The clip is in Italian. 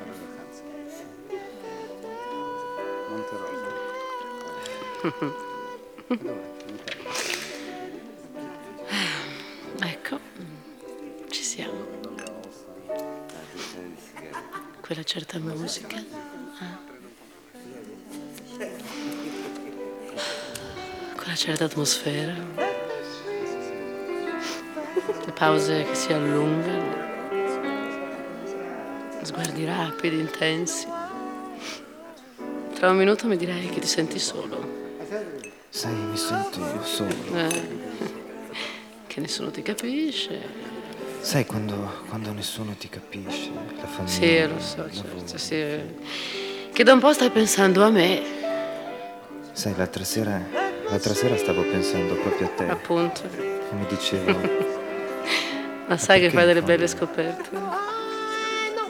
Ecco, ci siamo. Quella certa musica. Quella certa atmosfera. Le pause che si allungano. Sguardi rapidi, intensi. Tra un minuto mi direi che ti senti solo. Sai, mi sento solo. Che nessuno ti capisce. Sai, quando nessuno ti capisce, la famiglia. Sì, lo so, certo, sì. Che da un po' stai pensando a me. Sai, l'altra sera stavo pensando proprio a te. Appunto. E mi dicevo... Ma sai che perché fai in delle fondo- belle scoperte.